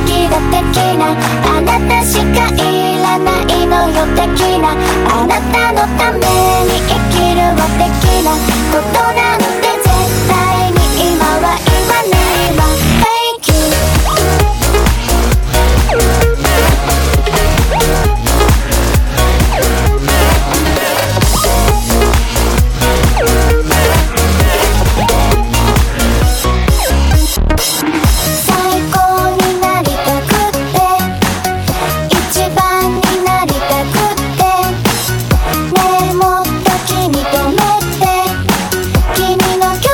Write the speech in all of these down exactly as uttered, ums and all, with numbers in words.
きだ的な、あなたしかいらないのよ的な、あなたのために生きるわ的なことなんて絶対に今は言わないわ。 Thank you。 最高になりたくって一番になりたくってねえもっと気に留めて君の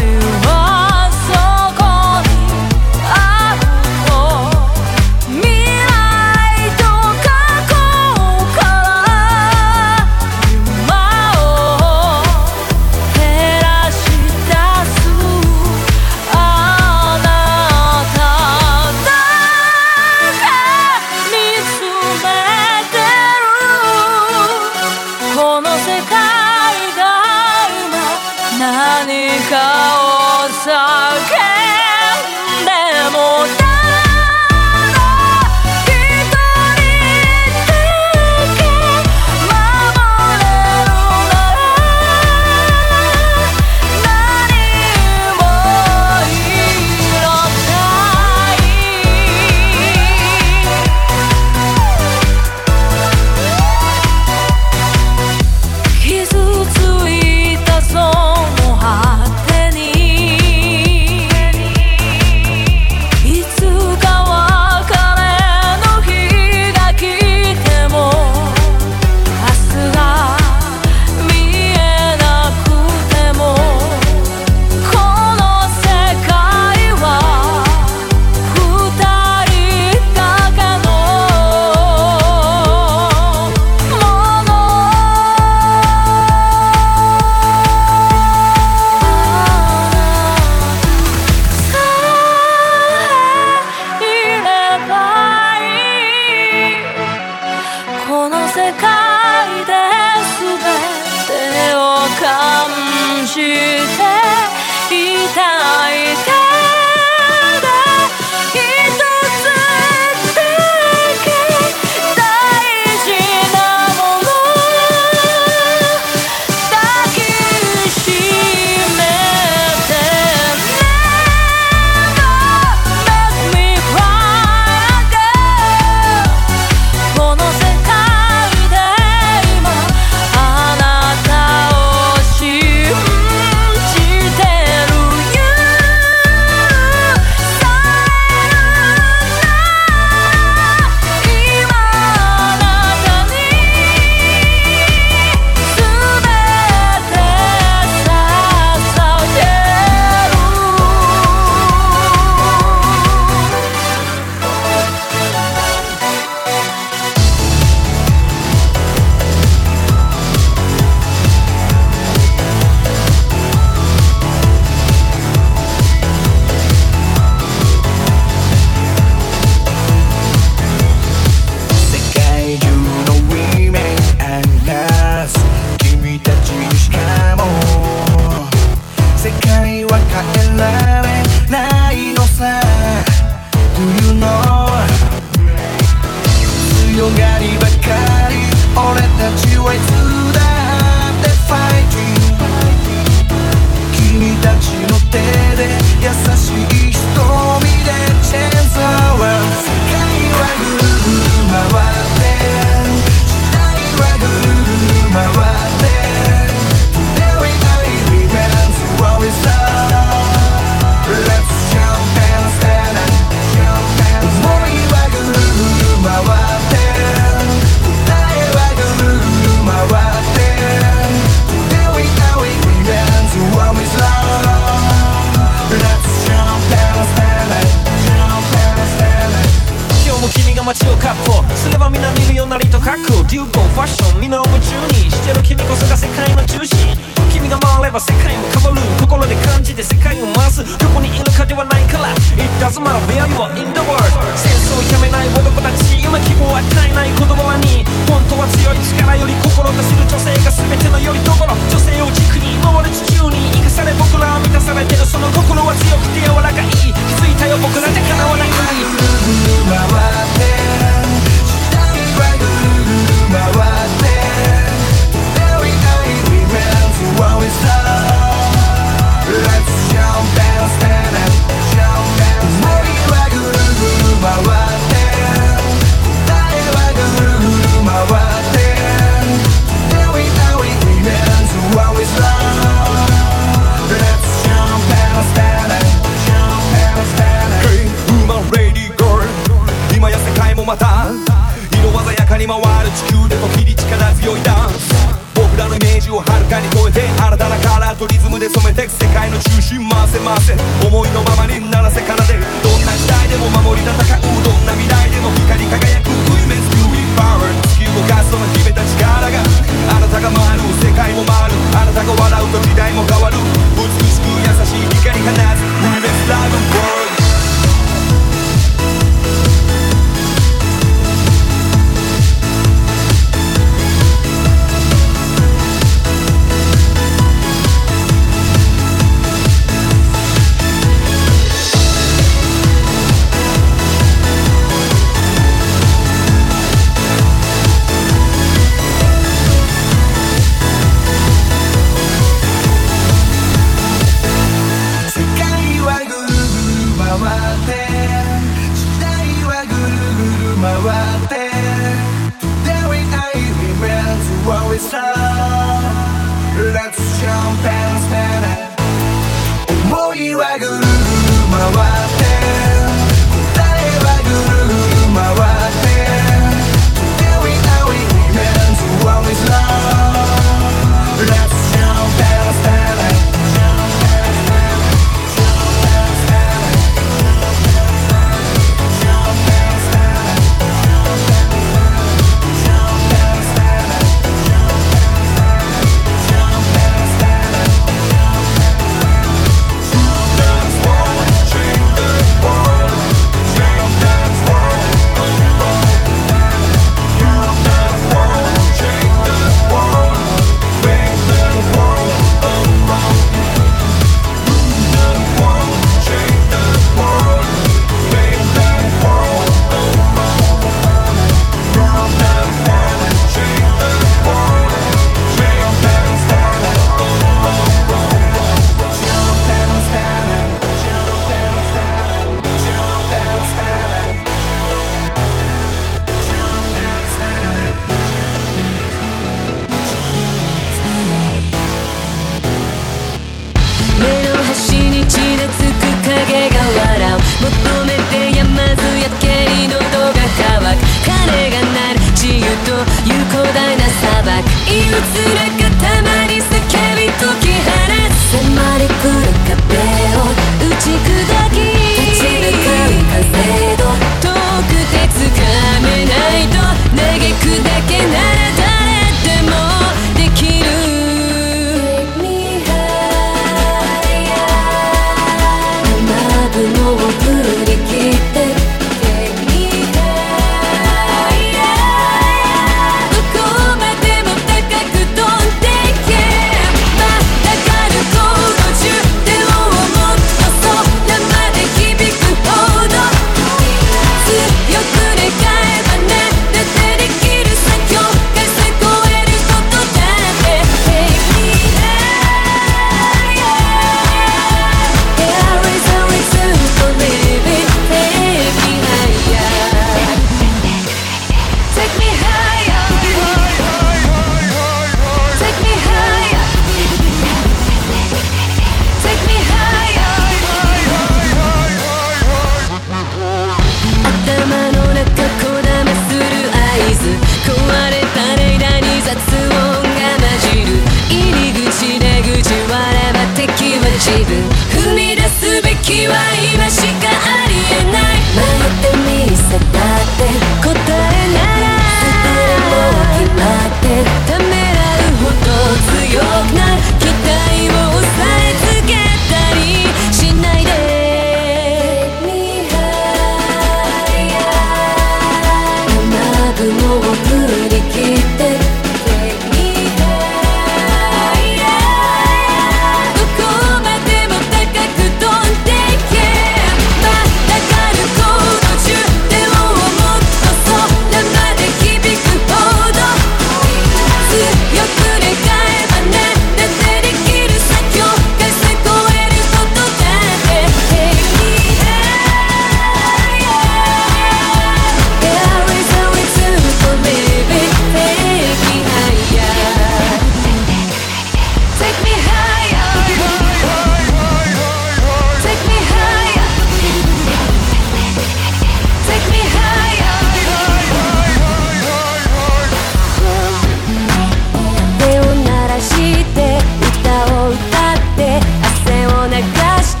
て汗を流して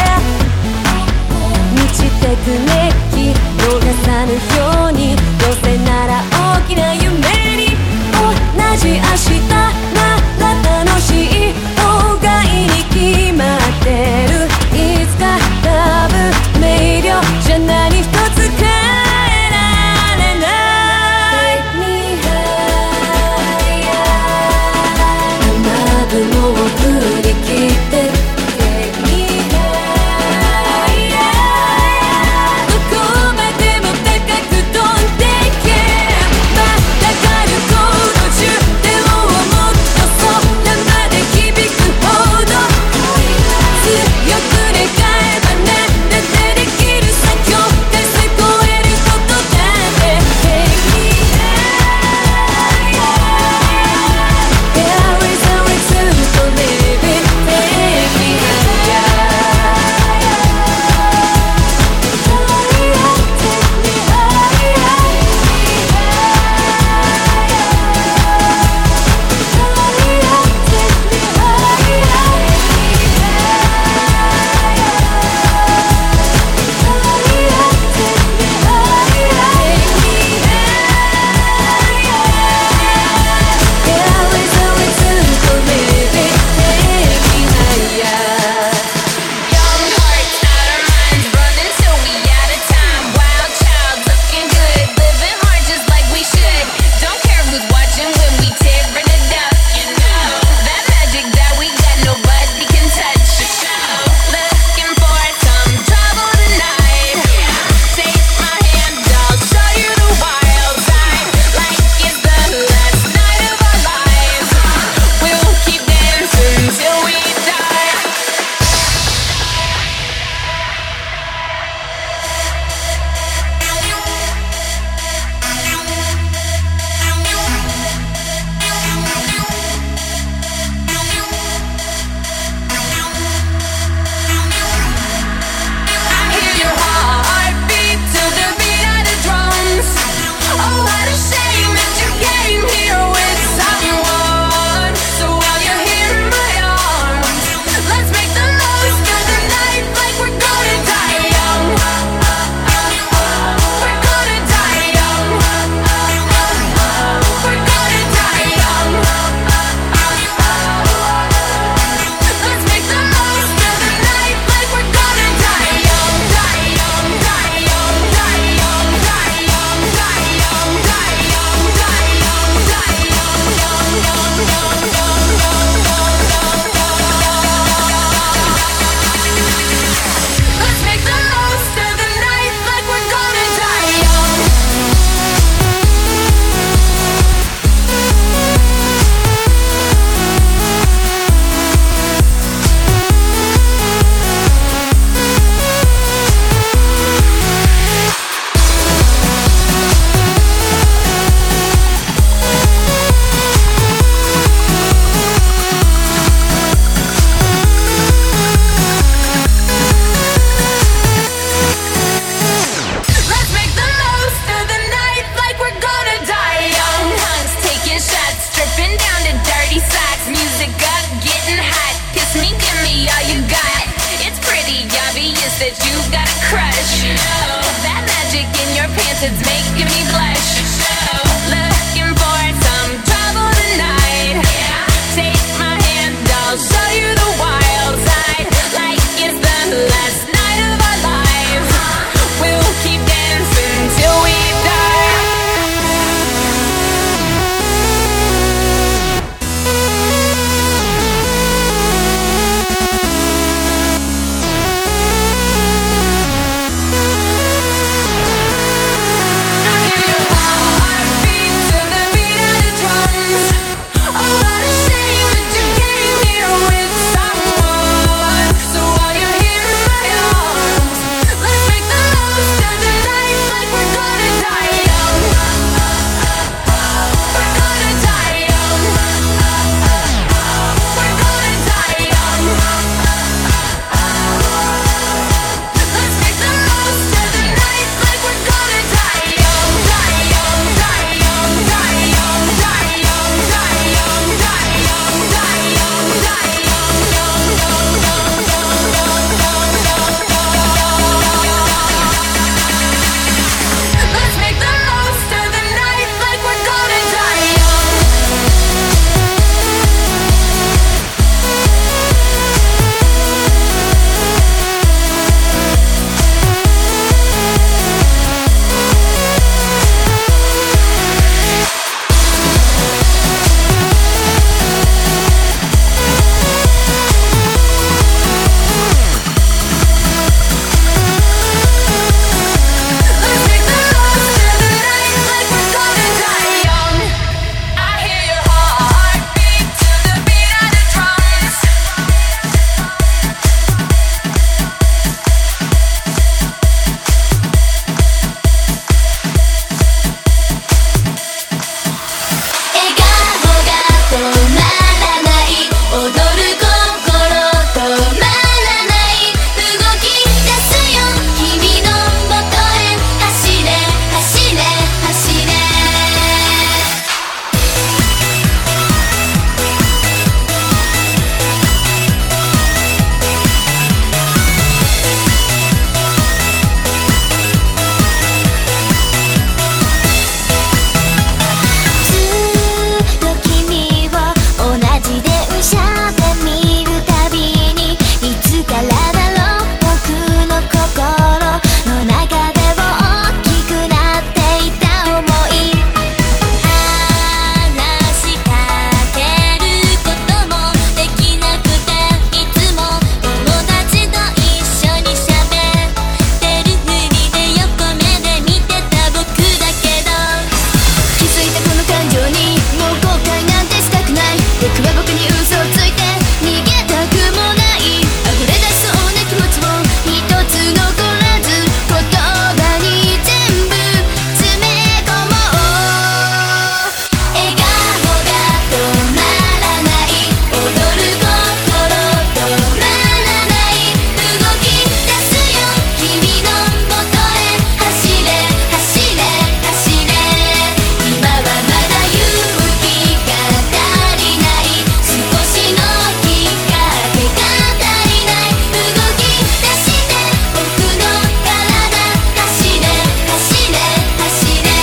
満ちてく熱気逃さぬようにどうせなら大きな夢に同じ明日なら楽しい方がいいに決まってるいつか多分明瞭じゃ何一つ変えられない Take me higher 雨雲を振り切って嘘ついて逃げたくもない溢れ出そうな気持ちを一つ残らず言葉に全部詰め込もう笑顔が止まらない踊る心止まらない動き出すよ君の元へ走れ走れ走れ今はまだ勇気が足りない少しのきっかけが足りない動き出して僕の体走れ走れ走れ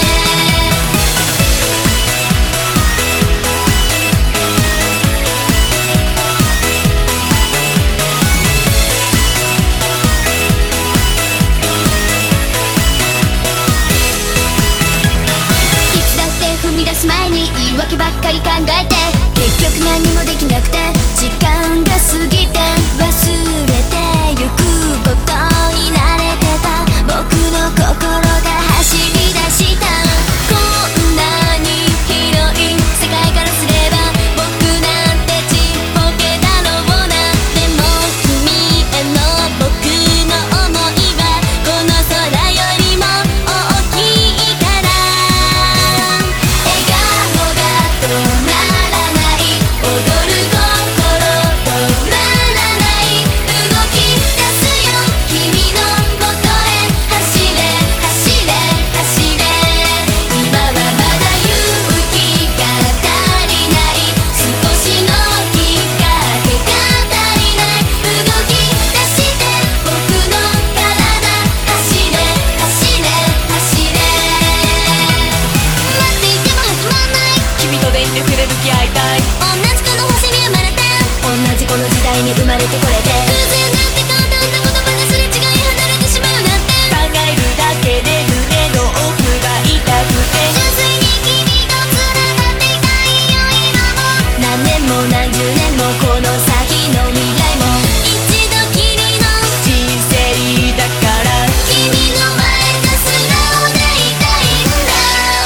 いつだって踏み出す前に言い訳ばっかり考えて結局何もできなくて時間が過ぎて忘れてゆくことに慣れてた僕の心が走り出したこんなに広い世界からすれば僕なんてちっぽけだろうなでも君への僕の想いはこの空よりも大きいから笑顔が止まらない踊る心止まらない動き出すよ君の元へ走れ走れ走れ今はまだ勇気が足りない少しのきっかけが足りない動き出して僕の体走れ走れ走れ待っていても始まんない君と全力で向き合いたい同じこの星に生まれて同じこの時代に生まれてこれて偶然なんて簡単な言葉ですれ違い離れてしまうなんて考えるだけで胸の奥が痛くて純粋に君と繋がっていたいよ今も何年も何十年もこの先の未来も一度きりの人生だから君の前で素直でいたいんだ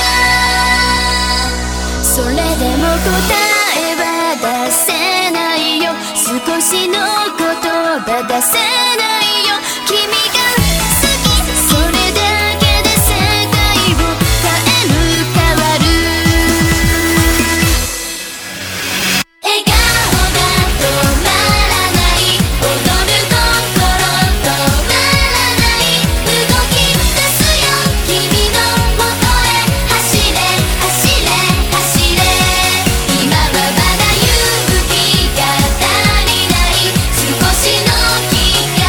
それでも答えは出せないよ少しの言葉出せないよ君が好きそれだけで世界を変える変わる笑顔が止まらない踊る心止まらない動き出すよ君の元へ走れ走れ走れ今はまだ勇気が足りない少しのきっか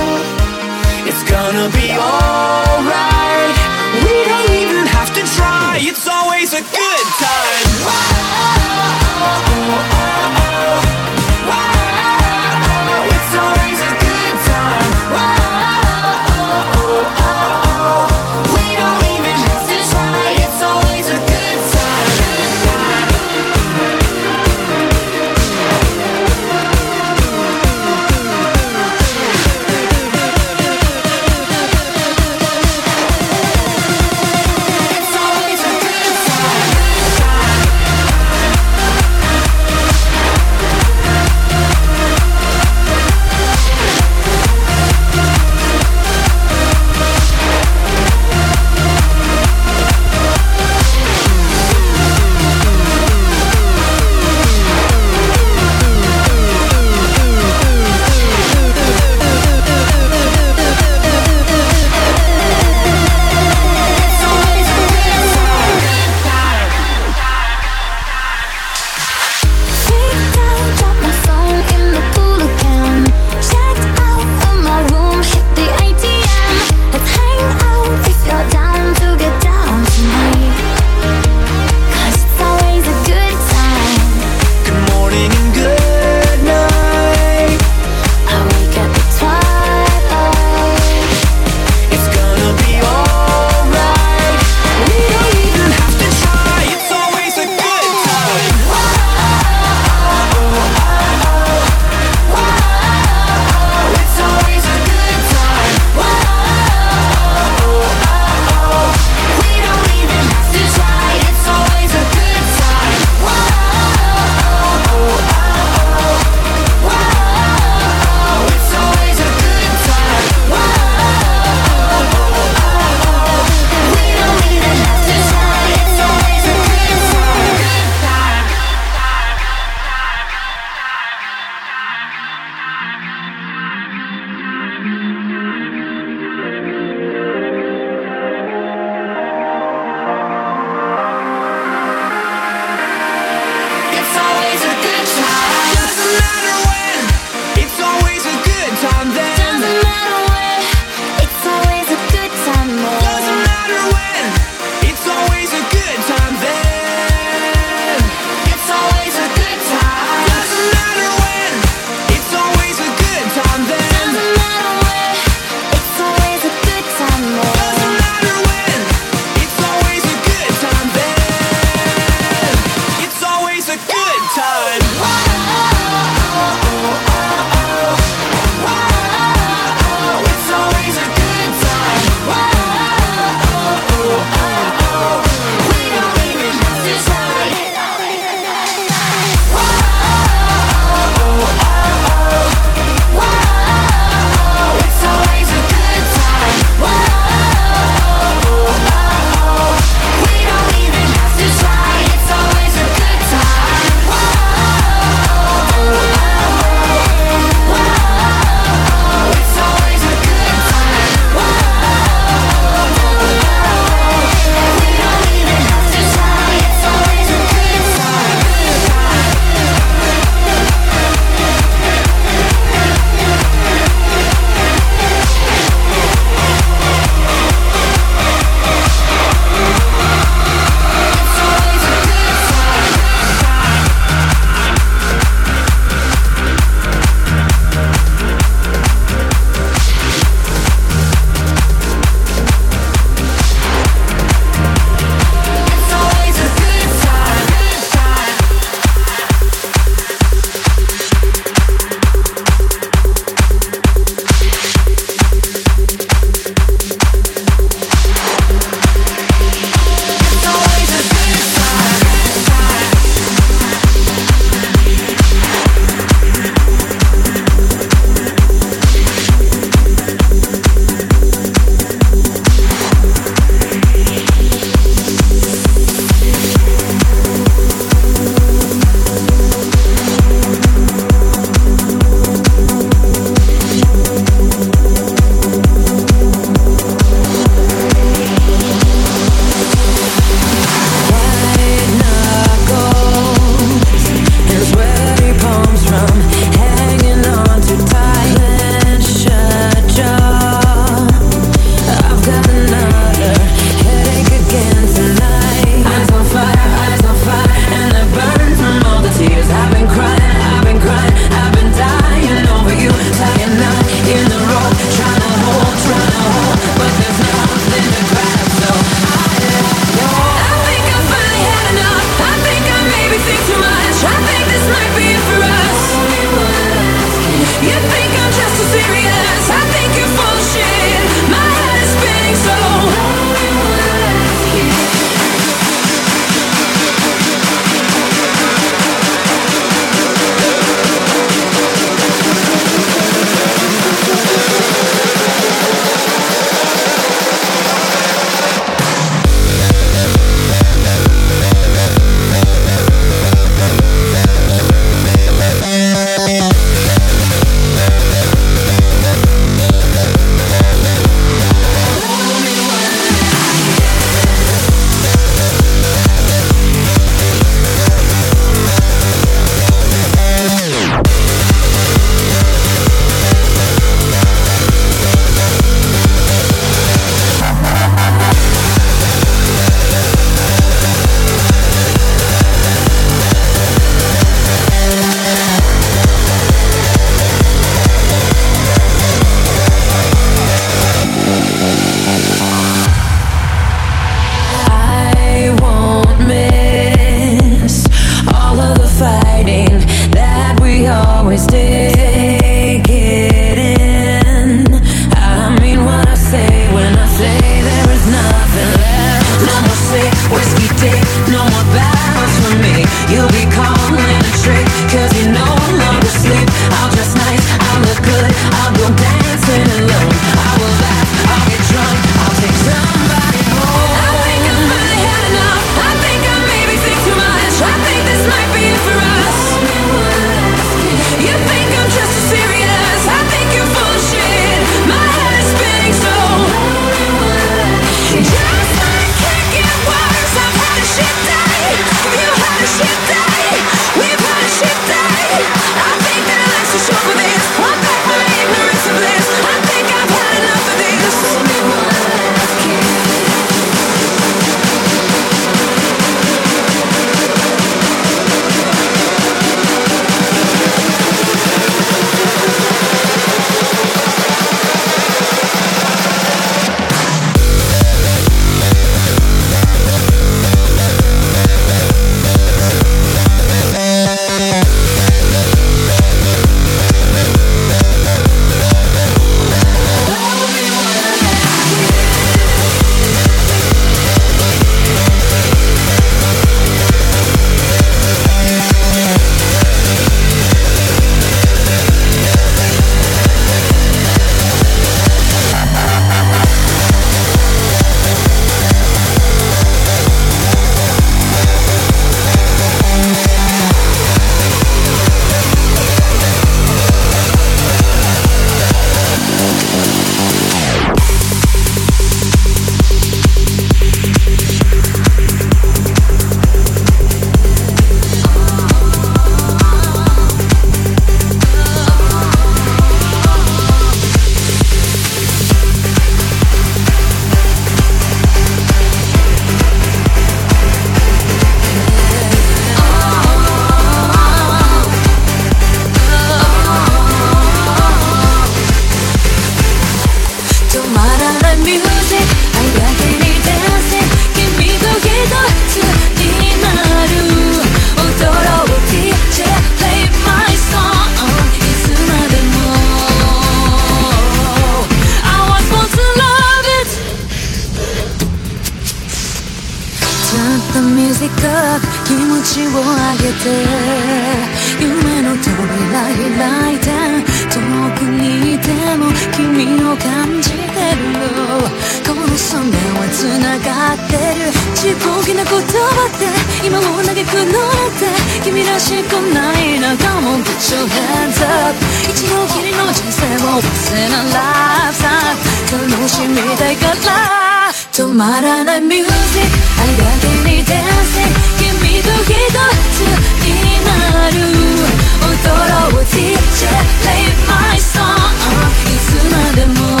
かく気持ちを上げて夢の扉開いて遠くにいても君を感じてるよこの空は繋がってるちっぽけな言葉って今を嘆くのって君らしくないな Come on put your hands up 一度きりの人生を忘れならさ楽しみたいから止まらないミュージック愛だけに Dancing 君と一つになる踊ろう ディージェー Play my song いつまでも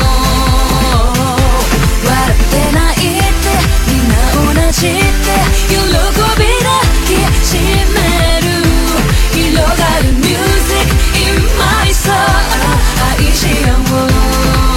笑って泣いてみんな同じって喜びだけ占める広がる Music in my soul 愛し合おう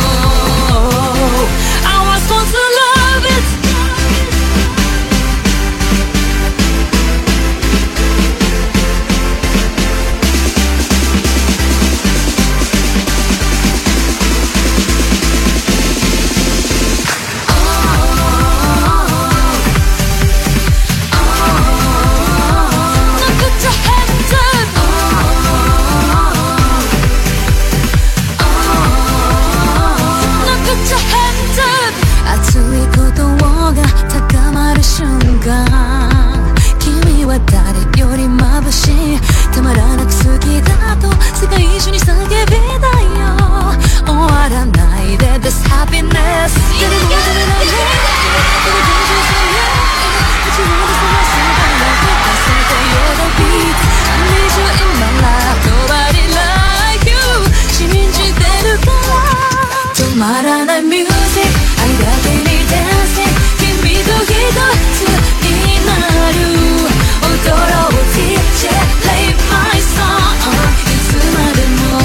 君は誰より眩しいたまらなく好きだと世界中に叫びたいよ終わらないで This happiness 誰も止めないねこの現状さえ口を出せばすぐに出せて You're the beat I need you in my life Nobody like you 信じてるから止まらないミュージック愛だけに Dancing 君と一つになる踊ろう ディージェー Play my song いつまでも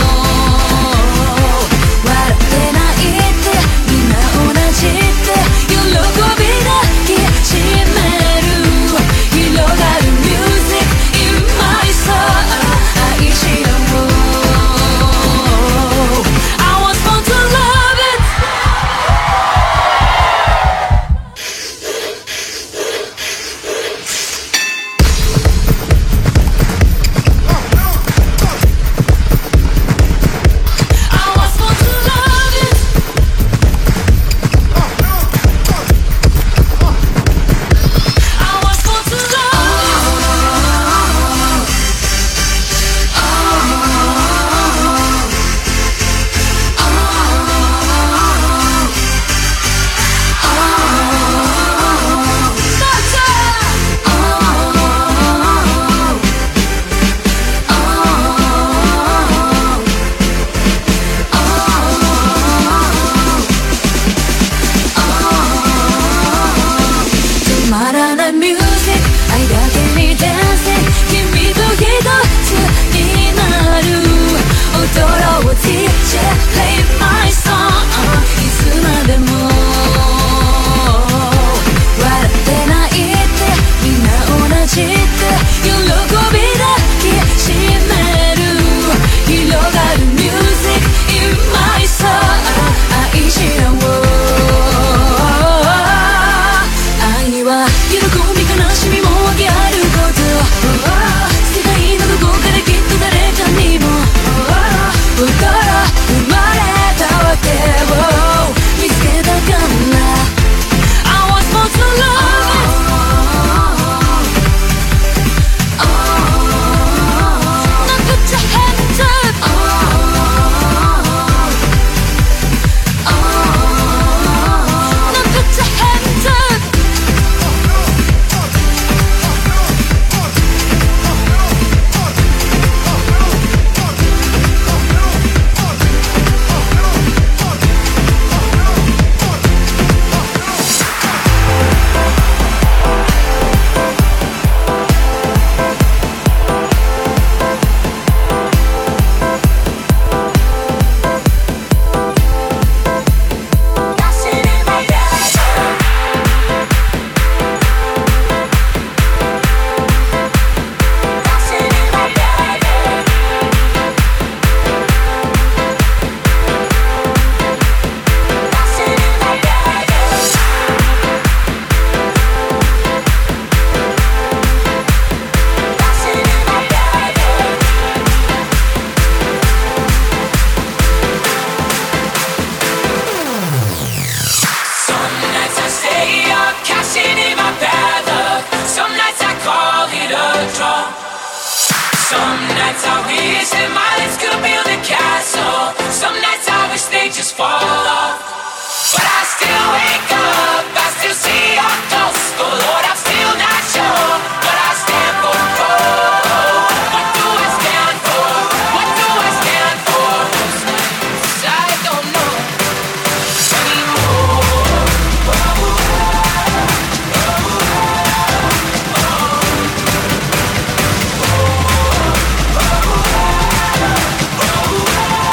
笑って泣いてみんな同じって喜びだけ占める広がる Music in my soul 愛し合おう I was born to love it世界のどこかできっと誰かにも心生まれ nights I wish that my lips could build a castle. Some nights I wish they just fall off. But I still wake up, I still see your ghost. Oh Lord, I'm still not sure what I stand for. Oh, what do I stand for? What do I stand for? Most nights I don't know anymore. Oh,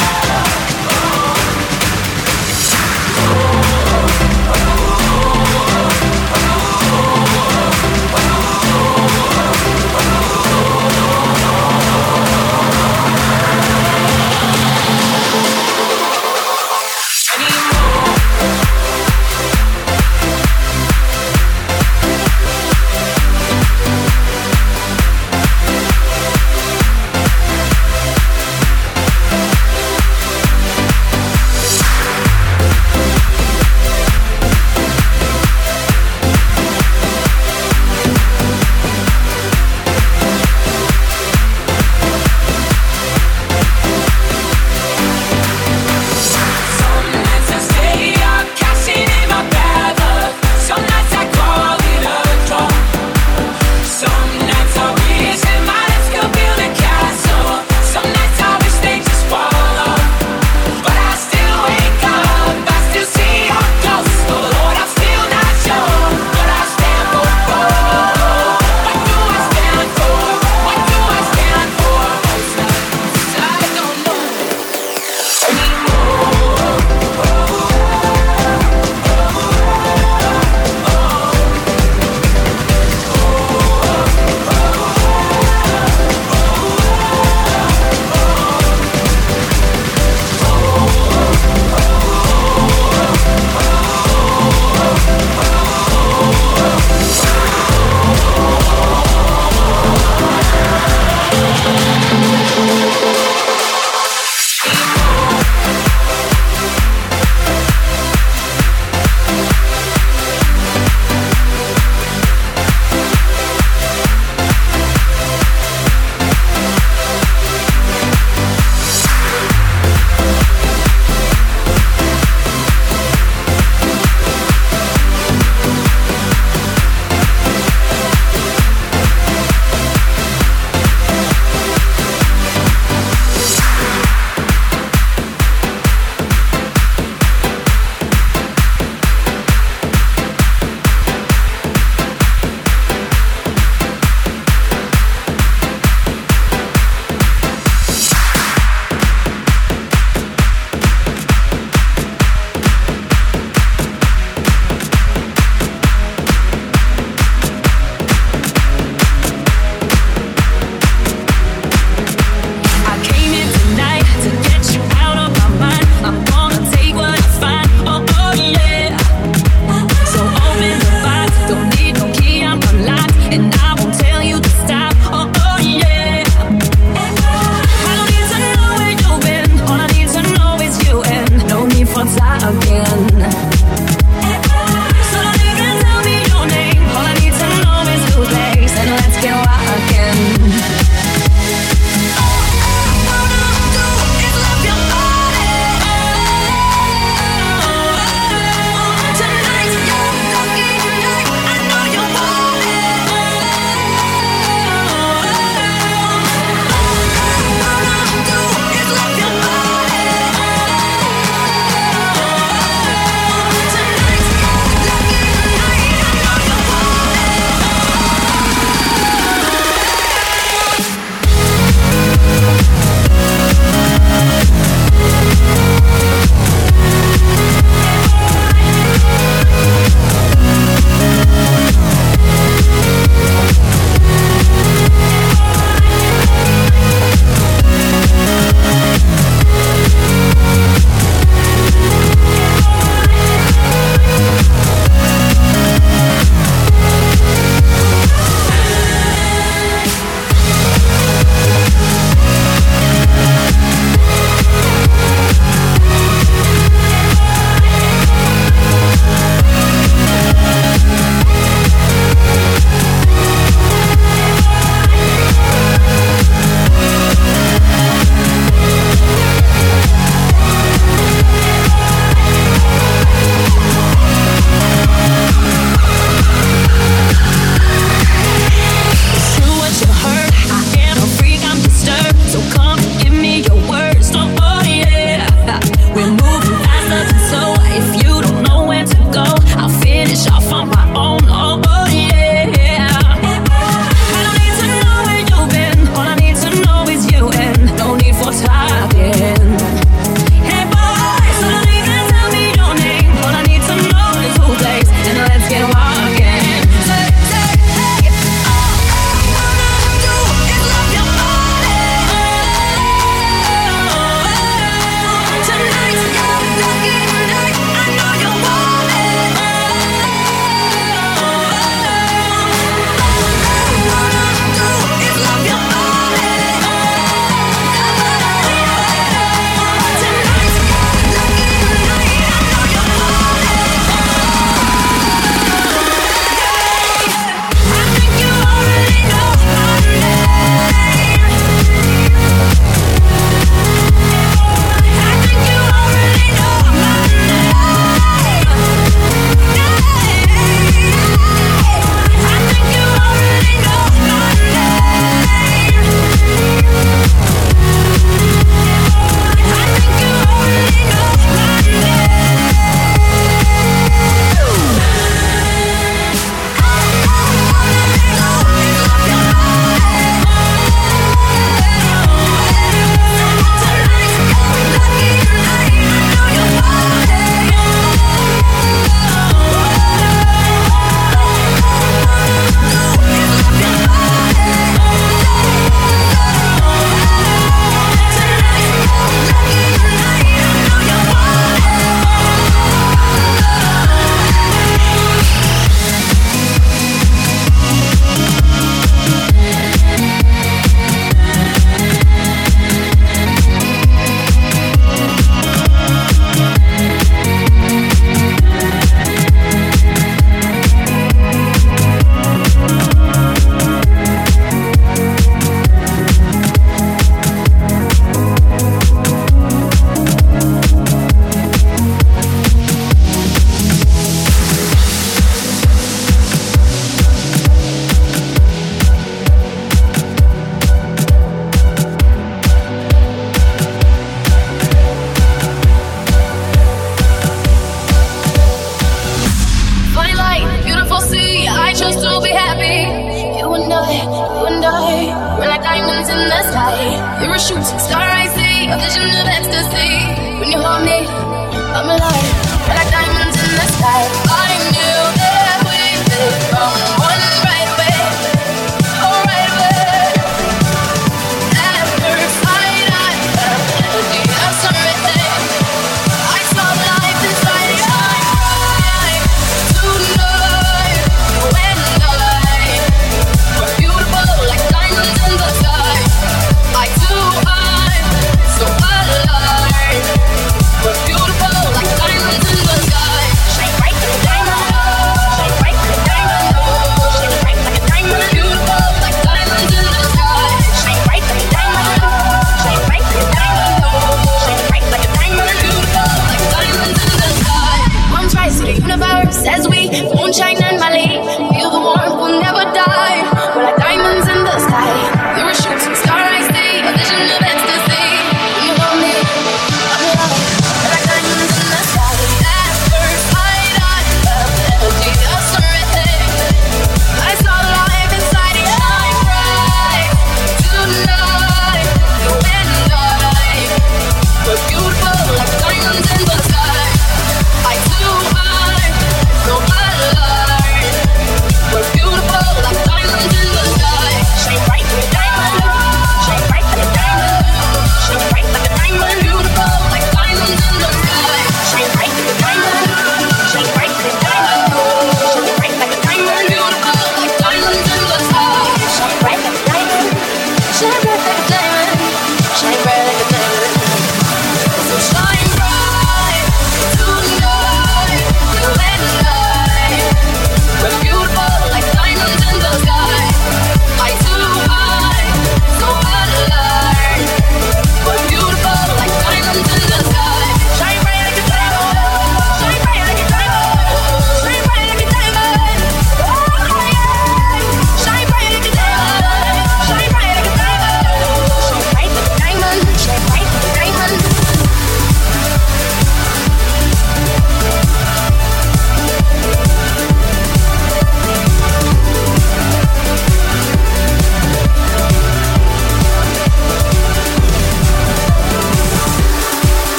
diamonds in the sky. You're a shooting star, I see a vision of ecstasy. When you hold me, I'm alive. We're like diamonds in the sky. I knew that we could from one right away, oh right away. At first sight, I felt the energy of something. I saw the life inside your eyes. Tonight, you and I were beautiful like diamonds in the sky. I too, I'm so alive. We're beautiful like diamonds.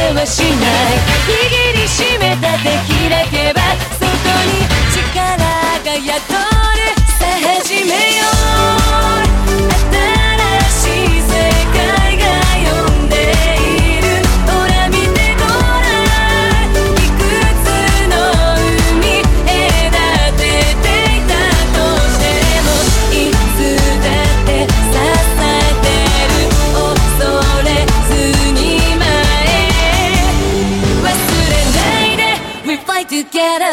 はしない握りしめた手開けば外に力が宿るさあ始めよう新しい世界が呼んでいるほら見てごらんいくつの海隔てていたとしてもいつだって支えてる恐れずに前忘れないで We fight together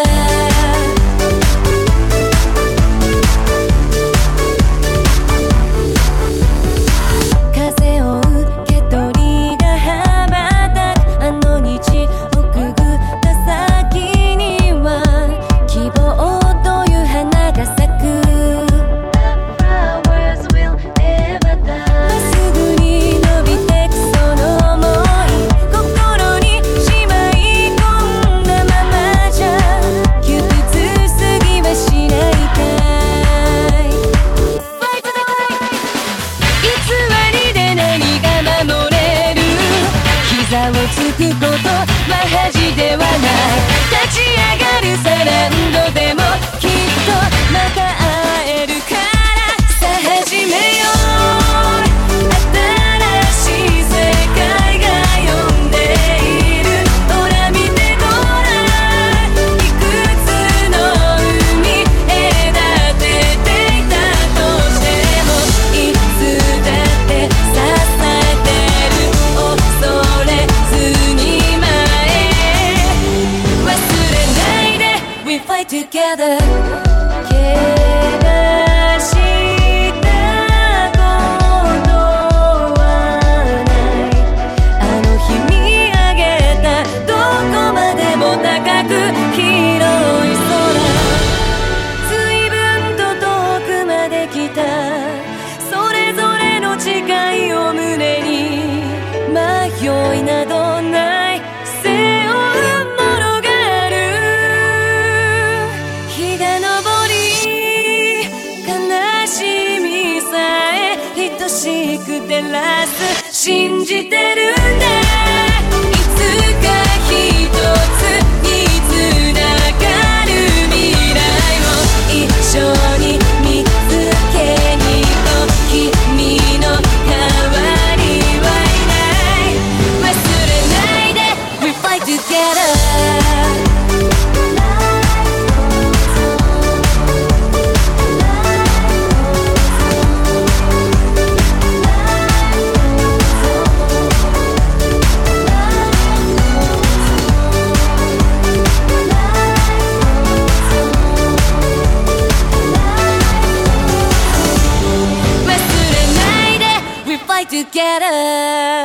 つくことは恥ではない立ち上がるさ何度でもきっとまた会えるからさあ始めよう新しい世界が呼んでいるほら見てごらんいくつの海隔てていたとしてもいつだって支えてる恐れFight together 怪我したことはないあの日見上げたどこまでも高く広い空随分と遠くまで来たそれぞれの誓いを胸に迷いなどない背負うものがある日が昇り悲しみさえ愛しく照らす信じてるんだいつか一つにつながる未来を一緒に見つけにと君の代わりはいない忘れないで We fight together Fight together